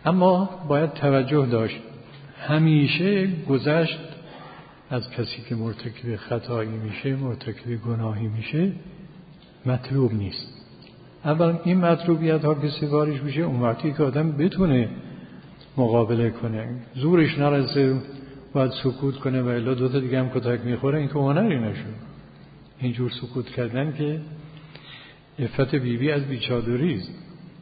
اما باید توجه داشت همیشه گذشت از کسی که مرتکب خطایی میشه، مرتکب گناهی میشه مطلوب نیست. اولا این مطلوبیت ها که سفارش میشه اون وقتی که آدم بتونه مقابله کنه، زورش نرسه باید سکوت کنه و الا دوتا دیگه هم کتک میخوره، این که هنری نشد. اینجور سکوت کردن که عفت بیبی از بیچادری است.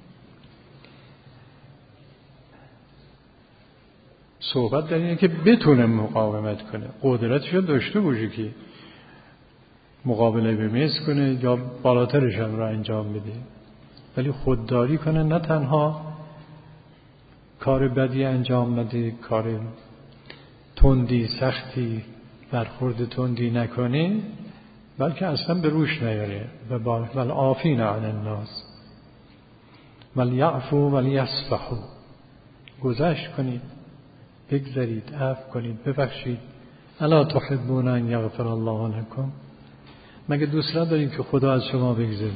صحبت در اینه که بتونه مقاومت کنه، قدرتش رو داشته باشه که مقابله به مثل کنه یا بالاترش هم رو انجام بده، ولی خودداری کنه، نه تنها کار بدی انجام نده، کار تندی سختی برخورد تندی نکنه، بلکه اصلا به روش نیاره. والعافین عن الناس ولیعفوا ولیصفحوا، گذشت کنید، بگذرید، عفو کنید، ببخشید. الا تحبون ان یغفر الله لکم، مگه دوست ندارید که خدا از شما بگذره؟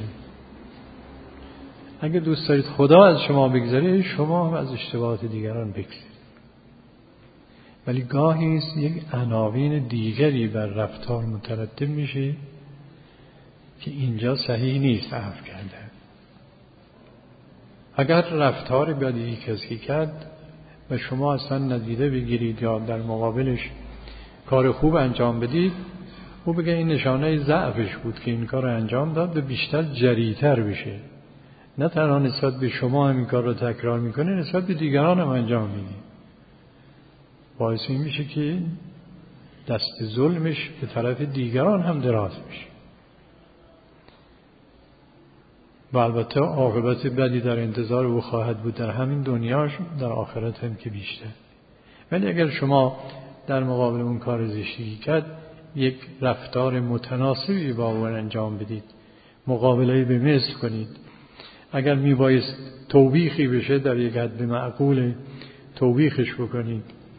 اگه دوست دارید خدا از شما بگذره، شما هم از اشتباهات دیگران بگذرید. ولی گاهی است یک عناوین دیگری بر رفتار مترتب میشه که اینجا صحیح نیست عفو کردن. اگر رفتار بدی کسی کرد و شما اصلا ندیده بگیرید یا در مقابلش کار خوب انجام بدید، او بگه این نشانه ضعفش بود که این کار انجام داد و بیشتر جری‌تر بشه. نه تنها نسبت به شما هم این کار رو تکرار میکنه، نسبت به دیگران هم انجام میده. باعث این میشه که دست ظلمش به طرف دیگران هم دراز میشه و البته عاقبت بدی در انتظار او خواهد بود، در همین دنیاش، در آخرت هم که بیشتر. ولی اگر شما در مقابل اون کار زشتی کرد یک رفتار متناسبی با اون انجام بدید، مقابله به مثل کنید، اگر میبایست توبیخی بشه در یک حد معقول توبیخش بکنید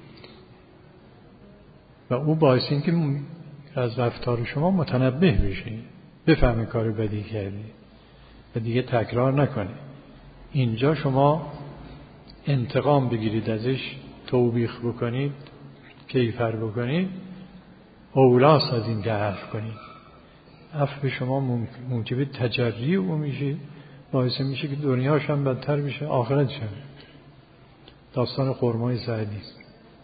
و او باعث این که از رفتار شما متنبه بشه، بفهمه کار بدی کردی و دیگه تکرار نکنه. اینجا شما انتقام بگیرید ازش، توبیخ بکنید، کیفر بکنید، اولاست از این که عفو کنید. عفو به شما موجب تجری او میشه، باعث میشه که دنیاش هم بدتر بشه، آخرتش هم. داستان خرمای سعدی است.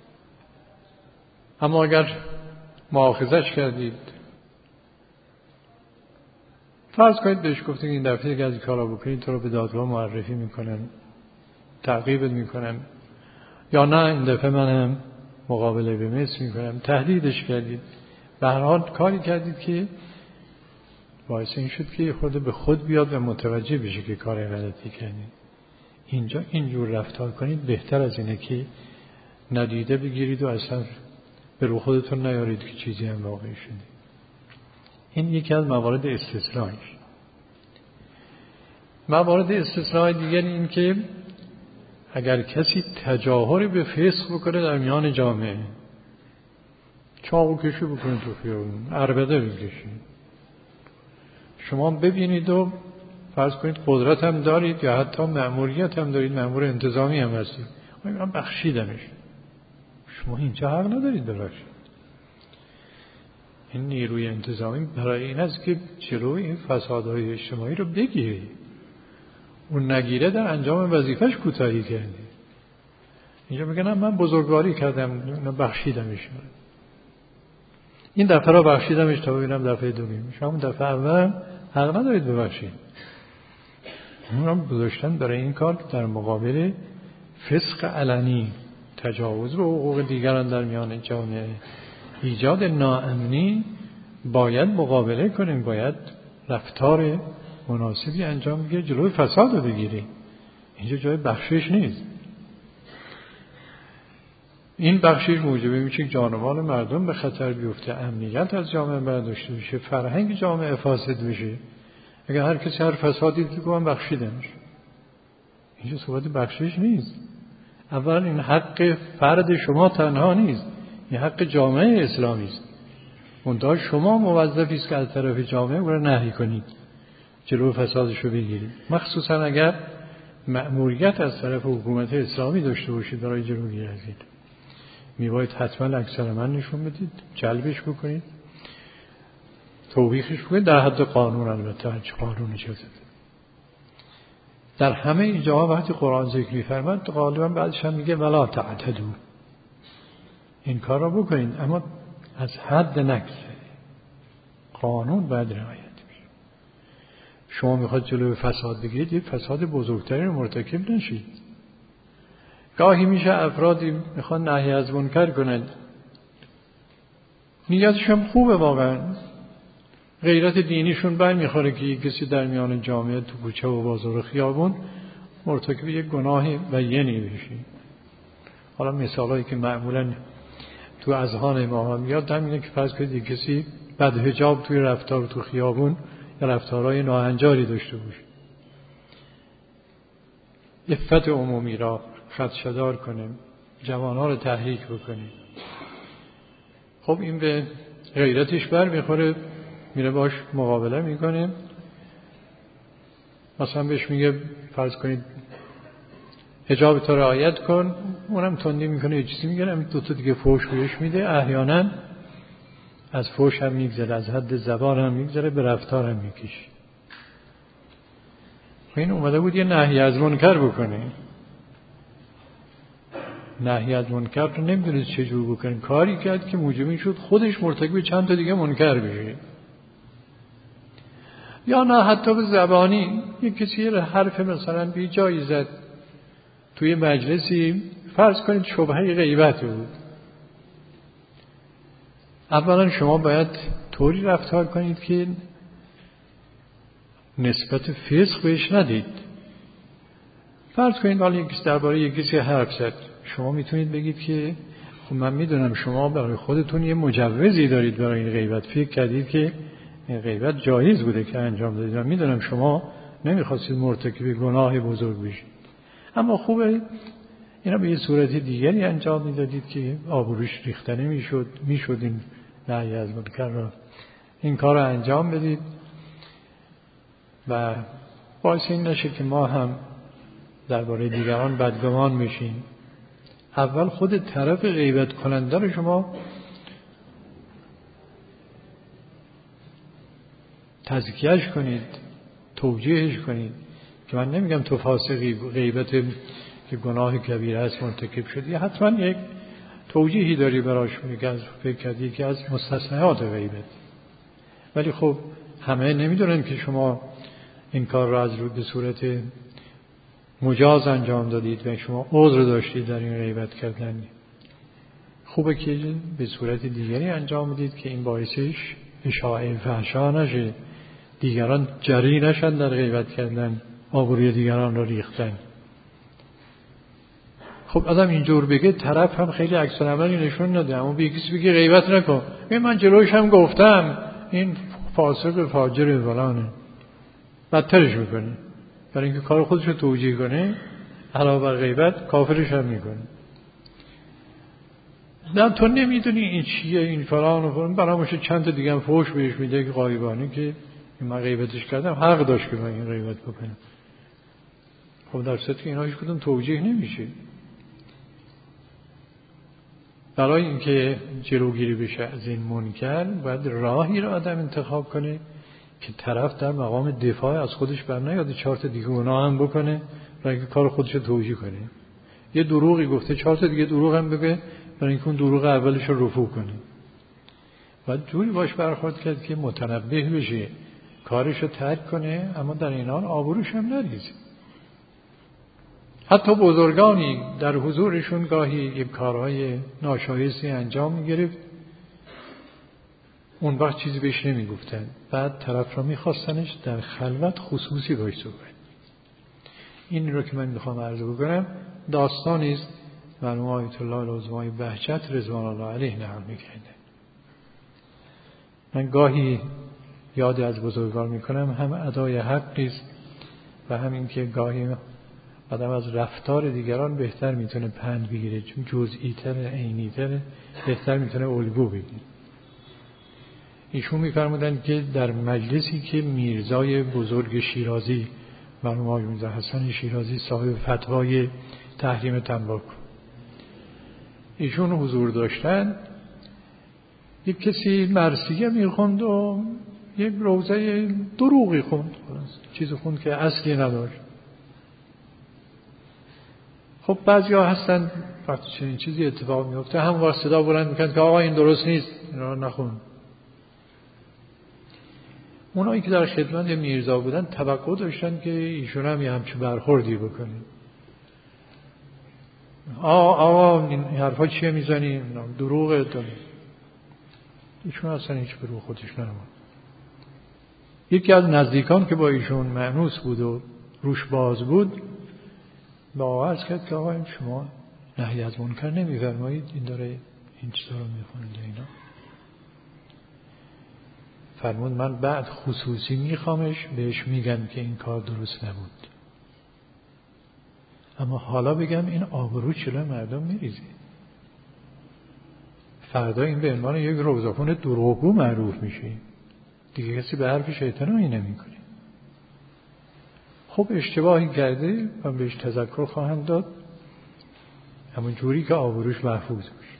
اما اگر مؤاخذش کردید، فرض کنید بهش گفتید این دفعه اگه از این کارا بکنید تو رو به دادگاه معرفی میکنن، تعقیبت میکنن، یا نه این دفعه من هم مقابله به مثل میکنم، تهدیدش کردید، به هر حال کاری کردید که باعث این شد که خود به خود بیاد و متوجه بشه که کار غلطی کردید. اینجا اینجور رفتار کنید بهتر از اینه که ندیده بگیرید و اصلا به رو خودتون نیارید که چیزی هم واقعی شده. این یکی از موارد استثنایی. موارد استثنایی دیگر این که اگر کسی تجاهر به فسق بکنه در میان جامعه، چاقو کشی بکنه تو خیابون، عربده بکشی، شما ببینید و فرض کنید قدرت هم دارید یا حتی مأموریت هم دارید، مأمور انتظامی هم هستید، من بخشیدمش، شما اینجا حق ندارید ببخشید. این نیروی انتظامی برای این است که جلوی این فسادهای اجتماعی رو بگیره. اون نگیره در انجام وظیفش کوتاهی کرده. اینجا میگن من بزرگواری کردم، بخشیدمش، این دفعه را بخشیدمش تا ببینم دفعه دوم. شما دفعه اول حق ندارید ببخشید. اونم گذاشتن برای این کار در مقابل فسق علنی، تجاوز به حقوق دیگران در میان جامعه، ایجاد ناامنی، باید مقابله کنیم، باید رفتار مناسبی انجام بگیریم، جلوی فساد رو بگیریم. اینجا جای بخشش نیست. این بخشش موجب میشه که جان و مال مردم به خطر بیفته، امنیت از جامعه برداشته بشه، فرهنگ جامعه فاسد بشه. اگر هر کسی هر فسادی دیگه من بخشیدمش، اینجا صحبت بخشش نیست. اولا این حق فرد شما تنها نیست، این حق جامعه اسلامی است. منتها شما موظفی است که از طرف جامعه او را نهی کنید، جلو فسادش رو بگیرید. مخصوصا اگر مأموریت از طرف حکومت اسلامی داشته باشید برای جلوگیری از این. میباید حتما اکثر من نشون بدید، جلبش بکنید، توبیخش بکنید در حد قانون، البته هرچی قانون اجازه بده. در همه اینجاها وقتی قرآن ذکر می‌فرماد غالبا بعدش هم میگه ولا تعتدوا، این کار را بکنید اما از حد نگذرید، قانون باید رعایت بشه. شما میخواد جلوی فساد بگیرید، یه فساد بزرگتری رو مرتکب نشید. گاهی میشه افرادی میخوان نهی از منکر کنند، نیتشون خوبه، واقعا غیرت دینیشون برمیخوره که یک کسی در میان جامعه تو کوچه و بازار و خیابون مرتکب یک گناه بیانی بشه. حالا مثالایی که معمولا تو اذهان ما میاد همینه که فرض کنید یک کسی بدحجاب توی رفتار تو خیابون یا رفتارهای ناهنجاری داشته باشه، عفت عمومی را خدشه‌دار کنه، جوانها رو تحریک بکنه. خب این به غیرتش بر میخوره، میره باش مقابله میکنه. مثلا بهش میگه فرض کنید حجاب تو رعایت کن، اونم تندی میکنه، یه چیزی میگه، همین دوتا دیگه فحش بهش میده. احیانا از فحش هم میگذره، از حد زبان هم میگذره، به رفتار هم میکشه. این اومده بود یه نهی از منکر بکنه، نهی از منکر رو نمیدونید چجور بکنه، کاری کرد که موجب شد خودش مرتکب چند تا دیگه منکر بشه. یا نه حتی به زبانی یک کسی حرف مثلا بی جایی زد توی مجلسی، فرض کنید شبهه غیبت بود. اولا شما باید طوری رفتار کنید که نسبت فسق بهش ندید. فرض کنید حالا یک کسی درباره یک کسی حرف زد، شما میتونید بگید که خب من میدونم شما برای خودتون یه مجوزی دارید برای این غیبت، فکر کردید که این غیبت جایز بوده که انجام دادید، من میدونم شما نمیخواستید مرتکب گناه بزرگ بشید، اما خوبه اینا به یه صورت دیگری انجام میدادید که آبروش ریخته میشد این نهی از منکر را، این کار را انجام بدید و باعث این نشه که ما هم درباره دیگران بدگمان میشیم. اول خود طرف غیبت کننده رو شما تزکیهش کنید، توجیهش کنید که من نمیگم تو فاسقی، غیبت که گناه کبیره است مرتکب شدی، حتما یک توجیهی داری براش، میگه از فکر کردی که از مستثنیات غیبت. ولی خب همه نمیدونن که شما این کار را از رو به صورت مجاز انجام دادید و شما عذر داشتید در این غیبت کردن. خوبه که به صورت دیگری انجام بدید که این باعثش اشاعه فحشا نشه، دیگران جری نشن در غیبت کردن، آبروی دیگران را ریختن. خب آدم اینجور بگه طرف هم خیلی عکس العملی نشون نده، اما به کسی بگه غیبت نکن، من جلوش هم گفتم این فاسق فاجر فلانه، بدترش میکنه، برای اینکه کار خودش رو توجیه کنه، علاوه بر غیبت کافرش هم میکنه. نه تو نمیدونی این چیه، این فلان و فلان، براموشه چند تا دیگه هم فحش بهش میده که غایبانه که من غیبتش کردم، حق داشت که من این غیبت بکنم. خب در صورتی که اینا هیچ کدوم توجیه نمیشه. برای اینکه جلوگیری بشه از این منکر باید راهی را آدم انتخاب کنه که طرف در مقام دفاع از خودش برنیاد 4 تا دیگه گناه هم بکنه برای اینکه کار خودش رو توجیه کنه. یه دروغی گفته 4 تا دیگه دروغ هم بگه برای اینکه اون دروغ اولش رو رفو کنه. باید جوری باش برخورد کرد که متنبه بشه، کارش رو ترک کنه، اما در این حال آبروش هم نریزه. حتی بزرگانی در حضورشون گاهی یک کارهای ناشایستی انجام می‌گرفت، اون وقت چیزی بهش نمیگفتن، بعد طرف را میخواستنش در خلوت خصوصی باش صحبت. این رو که من میخوام عرض بکنم داستانی است مرحوم آیت الله العظمای بهجت رضوان الله علیه نقل می‌کردن. من گاهی یاد از بزرگان میکنم، هم ادای حقی است و هم این که گاهی آدم از رفتار دیگران بهتر میتونه پند بگیره، چون جزئی تره، عینی تره، بهتر میتونه الگو بگیره. ایشون میفرمودن که در مجلسی که میرزای بزرگ شیرازی مرحوم آقای میرزا حسن شیرازی صاحب فتوای تحریم تنباکو، ایشون حضور داشتن. یک کسی مرثیه میخوند و یک روزه دروغی خوند، چیزی خوند که اصلی نداشت. خب بعضیا هستن وقتی چنین چیزی اتفاق میفته هم واسه صدا بلند میکنن که آقا این درست نیست، اینا نخون. اونایی که در خدمت میرزا بودن توقع داشتن که ایشون هم یه همچین برخوردی بکنه. آقا این حرفا چیه میزنیم؟ دروغه. ایشون اصلا هیچ برو خودش نمون. یکی از نزدیکان که با ایشون مأنوس بود و روش باز بود با آقا عرض کرد که آقا شما نهی از منکر نمیفرمایید، این داره این چیزا رو میخونده اینا. فرمود من بعد خصوصی میخوامش بهش میگم که این کار درست نبود، اما حالا بگم این آبرو چلو مردم میریزه، فردا این به عنوان یک روزافون دروغگو معروف میشه، دیگه کسی به حرف شیطانی نمیکنه. خب اشتباهی کرده و بهش تذکر خواهند داد، همون جوری که آبروش محفوظ بشه.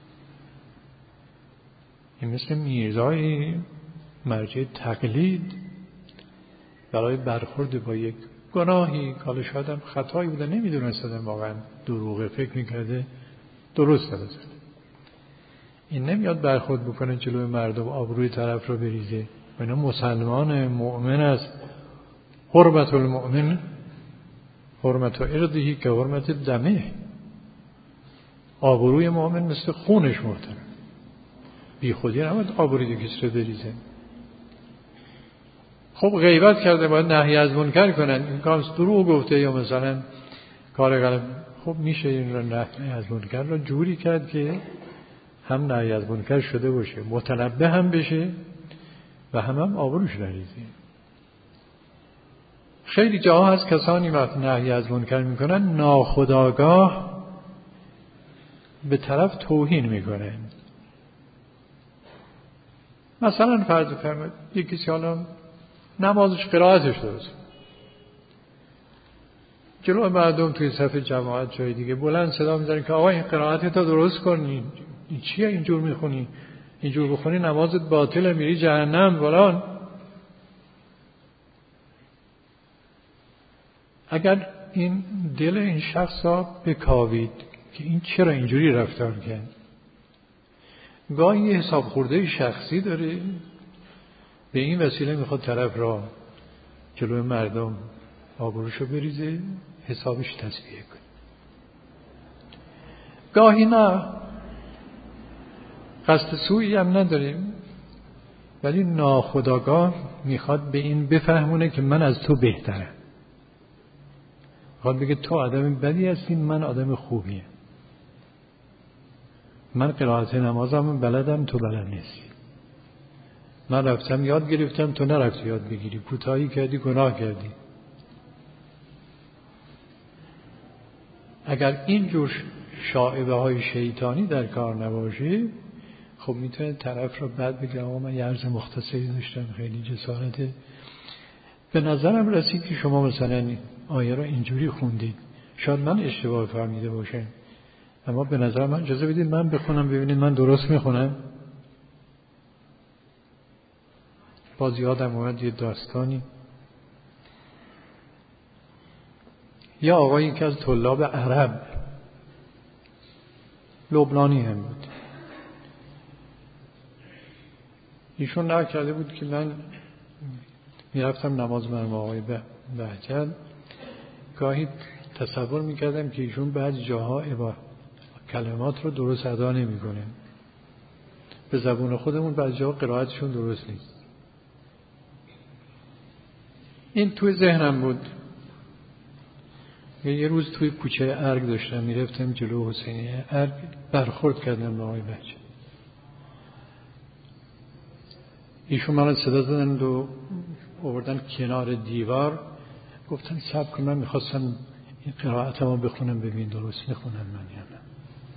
این مثل میرزای مرجع تقلید برای برخورد با یک گناهی که شاید هم خطایی بوده، نمیدونسته واقعا دروغه، فکر میکرده درست بزنه. این نمیاد برخورد بکنه جلوی مردم آبروی طرف رو بریزه. و اینا مسلمان مؤمن است. حرمت المؤمن حرمت ارضه که حرمت دمه. آبروی مؤمن مثل خونش محترم، بی خودی نباید آبروی کسی رو بریزه. خب غیبت کرده باید نهی از منکر کنن، این کار دروغ گفته یا مثلا کار غلط. خب میشه این رو نهی از منکر رو جوری کرد که هم نهی از منکر شده باشه، متنبه هم بشه و هم آبروش نریزه. خیلی جاها هست کسانی وقت نهی از منکر میکنن ناخودآگاه به طرف توهین میکنن. مثلا فرض فرمایید یک کسی حالا نمازش قرائتش درست، جلو مردم توی صف جماعت جای دیگه بلند صدا میزنه که آقا این قرائتت رو درست کن، این چیه اینجور میخونی؟ اینجور بخونی نمازت باطله، میری جهنم فلان. اگر این دل این شخص را بکاوید که این چرا اینجوری رفتار کرد، گاهی یه حساب خورده شخصی داره، به این وسیله میخواد طرف را جلوی مردم آبروشو بریزه، حسابش تصفیه کنه. گاهی نه، قصد سوئی هم نداریم، ولی ناخودآگاه میخواد به این بفهمونه که من از تو بهترم. میخواد بگه تو آدم بدی هستی، من آدم خوبیم. من قرائت نمازم بلدم، تو بلد نیستی. من رفتم یاد گرفتم، تو نرفتی یاد بگیری. کوتاهی کردی، گناه کردی. اگر اینجور شائبه های شیطانی در کار نباشه، خب میتونه طرف رو بعد بگه آقا من یه عرض مختصری داشتم، خیلی جسارته، به نظرم رسید که شما مثلا آیه رو اینجوری خوندید، شاید من اشتباه فهمیده باشم، اما به نظر من اجازه بدید من بخونم ببینید من درست میخونم. باز یادم اومد یه داستانی، یا آقایی که از طلاب عرب، لبنانی هم بود، ایشون نقل کرده بود که من میرفتم نماز مرموم آقای بهجت، گاهی تصور میکردم که ایشون بعضی جاها کلمات رو درست ادا نمیکنه، به زبون خودمون بعضی جاها قرائتشون درست نیست. این توی ذهنم بود. یه روز توی کوچه ارگ داشتم میرفتم جلو حسینیه ارگ، برخورد کردم با آقای بهجت. ایشون من صدا زدن و آوردن کنار دیوار، گفتن صبر کن من میخواستم این قرائتمو بخونم ببین درست میخونم من یا نه.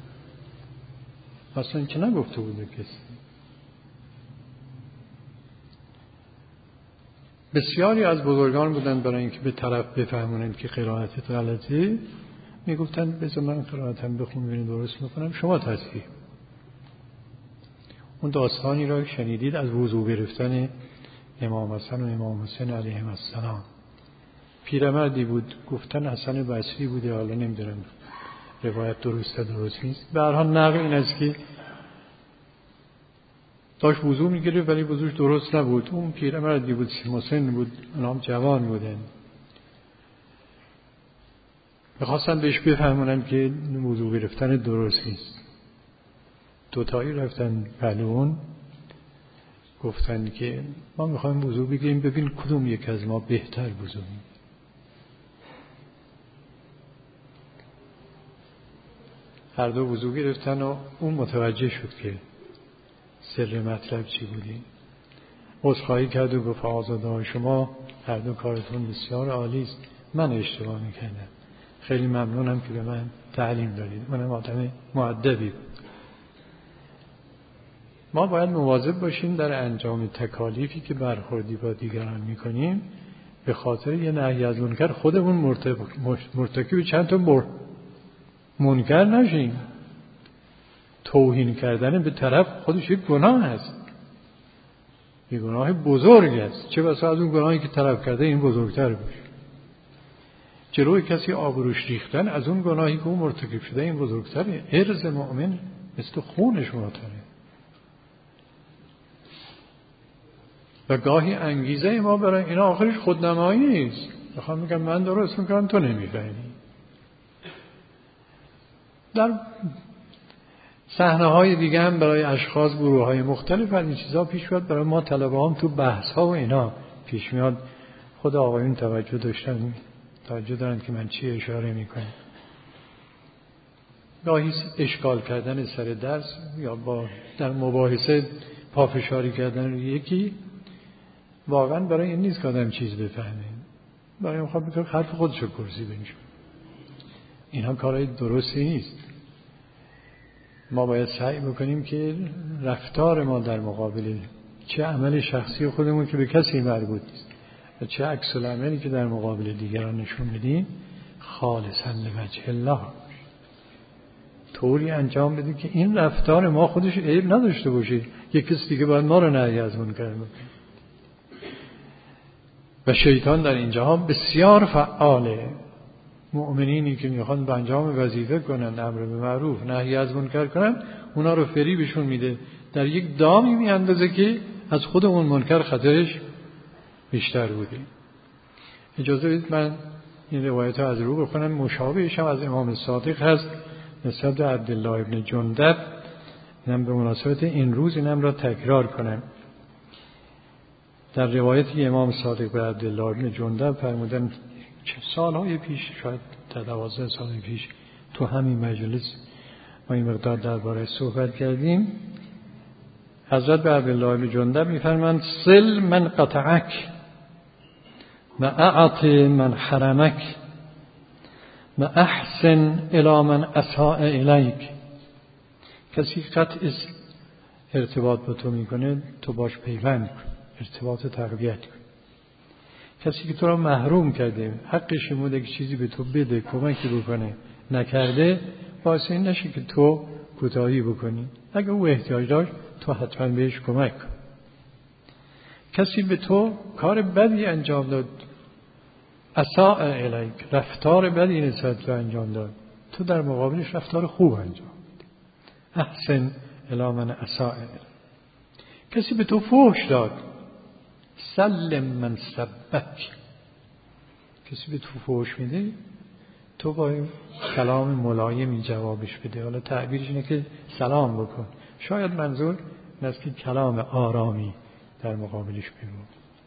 اصلا که نگفته بوده کسی. بسیاری از بزرگان بودن برای اینکه به طرف بفهمونند که قرائتت غلطه میگفتن بذار من قرائتم بخون ببینید درست میکنم شما تصحیح. اون داستانی را شنیدید از وضو گرفتن امام حسن و امام حسین علیهم السلام. پیرمردی بود گفتن حسن بصری بوده، حالا نمیدونم روایت درست نیست. به هر حال نقل این است که داشت وضو میگرفت ولی وضوش درست نبود. اون پیرمردی بود مسن بود، اونام جوان بودن، میخواستن بهش بفهمونن که وضو گرفتن درست نیست. دوتایی رفتن پهلوان گفتن که ما میخوایم وضو بگیریم ببین کدوم یک از ما بهتر وضو میگیره. هر دو وضو گرفتن و اون متوجه شد که سر مطلب چی بودی. عذرخواهی کرد و گفت آزاده شما هر دو کارتون بسیار عالی است، من اشتباه میکردم، خیلی ممنونم که به من تعلیم دادید. منم آدم مؤدبی بود. ما باید مواظب باشیم در انجام تکالیفی که برخوردی با دیگران میکنیم به خاطر یه نهی از منکر خودمون مرتکب چند تا منکر نشیم. توهین کردن به طرف خودش یک گناه است، یک گناه بزرگ است، چه بسا از اون گناهی که طرف کرده این بزرگتر باشه. جلوی کسی آبروش ریختن از اون گناهی که اون مرتکب شده این بزرگتره. عرض مؤمن مثل خونش مهمتره. و گاهی انگیزه ما برای اینا آخرش خودنمایی است. بخوام میگم من درست میکنم تو نمیفهمی. در صحنه‌های دیگه هم برای اشخاص گروه‌های مختلف این چیزا پیش میاد. برای ما طلبه هم تو بحث‌ها و اینا پیش میاد. خود آقایون توجه دارن که من چی اشاره میکنم. گاهی اشکال کردن سر درس یا در مباحثه پافشاری کردن یکی واقعا برای این نیست که آدم چیز بفهمه، برای میخواد بتونه حرف خودشو کرسی بنشه. اینها کارهای درستی نیست. ما باید سعی بکنیم که رفتار ما در مقابل چه عمل شخصی خودمون که به کسی مربوط نیست و چه عکس العملی که در مقابل دیگران نشون میدیم خالصا لوجه الله طوری انجام بدیم که این رفتار ما خودش عیب نداشته باشه. یک کسی دیگه باید ما رو نهی از منکر بکنه. و شیطان در اینجا بسیار فعاله. مؤمنینی که میخوان به انجام وظیفه کنن، امر به معروف نهی از منکر کنن، اونا رو فریبشون میده، در یک دامی میاندازه که از خود اون منکر خطرش بیشتر بوده. اجازه بدید من این روایت از رو بخونم. مشابهش هم از امام صادق هست نسبت عبدالله ابن جندب. اینم به مناسبت این روز اینم را تکرار کنم. در روایتی امام صادق به عبدالله ابن جندب فرمودن سالهای پیش، شاید 12 سال پیش، تو همین مجلس ما این مقدار درباره صحبت کردیم. حضرت به عبدالله ابن جندب میفرمایند صل من قطعک و اعط من حرمک و احسن الی من اساء الیک. کسی قطع ارتباط با تو میکنه تو باش پیوند کن، ارتباط تقویت کن. کسی که تو را محروم کرده، حقش بوده که چیزی به تو بده، کمکی بکنه، نکرده، باعث این نشه که تو کوتاهی بکنی. اگه او احتیاج داشت تو حتما بهش کمک کن. کسی به تو کار بدی انجام داد، اساء الیک، رفتار بدی نسبت به انجام داد، تو در مقابلش رفتار خوب انجام داد. احسن الی من اساء الیک. کسی به تو فحش داد، سلم من سبک. کسی به تو فحش میده تو با کلام ملایمی جوابش بده. حالا تعبیرش اینه که سلام بکن. شاید منظور این است که کلام آرامی در مقابلش بگو.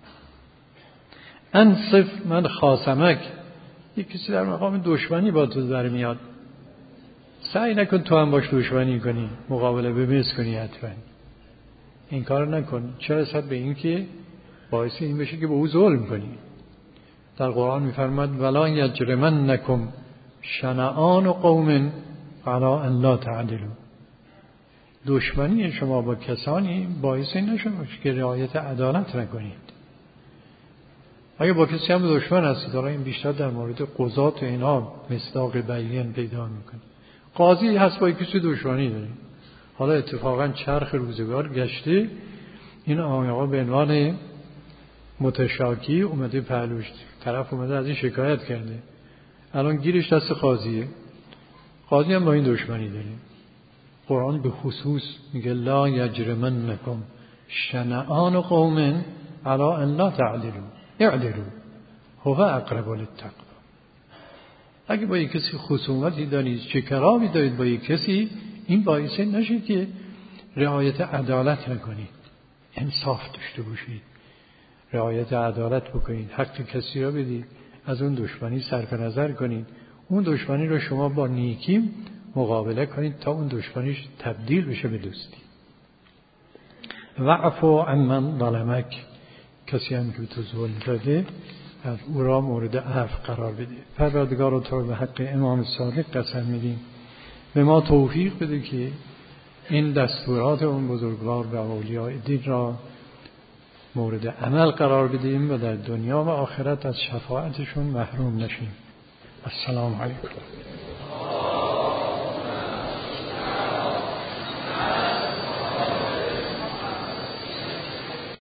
انصف من خاصمک. یک کسی در مقام دشمنی با تو در میاد، سعی نکن تو هم باش دشمنی کنی، مقابله بمیز کنی. حتما این کار نکن. چه رسد به این که باعث این بشه که به او ظلم کنی. در قرآن می‌فرماد ولا یجرمنکم شنآن قوم علی ان لا تعدلوا. دشمنی شما با کسانی باعث این نشه که رعایت عدالت نکنید. اگه با کسی هم دشمن هستید، حالا این بیشتر در مورد قضات و اینا مصداق بیان پیدا میکنه. قاضی هست با کسی دشمنی داره، حالا اتفاقا چرخ روزگار گشته، این آقا به عنوان متشاکی اومده پهلوش، طرف اومده از این شکایت کرده، الان گیرش دست قاضیه، قاضی هم با این دشمنی داره. قرآن به خصوص میگه لا یجرمنکم شنآن قوم علی ان لا تعدلوا اعدلوا هو اقرب للتقوی. اگه با یک کسی خصومتی دارید، چکراوی دارید با یک کسی، این باعث نشه که رعایت عدالت نکنید، انصاف داشته باشید، رعایت عدالت بکنید، حق کسی را بدید، از اون دشمنی صرف نظر کنید، اون دشمنی رو شما با نیکی مقابله کنید تا اون دشمنیش تبدیل بشه به دوستی. وعفو عمن ظلمک، کسی هم که تو ظلم کرده از او را مورد عفو قرار بده. پروردگار تو به حق امام صادق قسم میدیم به ما توفیق بده که این دستورات اون بزرگوار و اولیاء دین را مورد عمل قرار بدیم و در دنیا و آخرت از شفاعتشون محروم نشیم. السلام علیکم.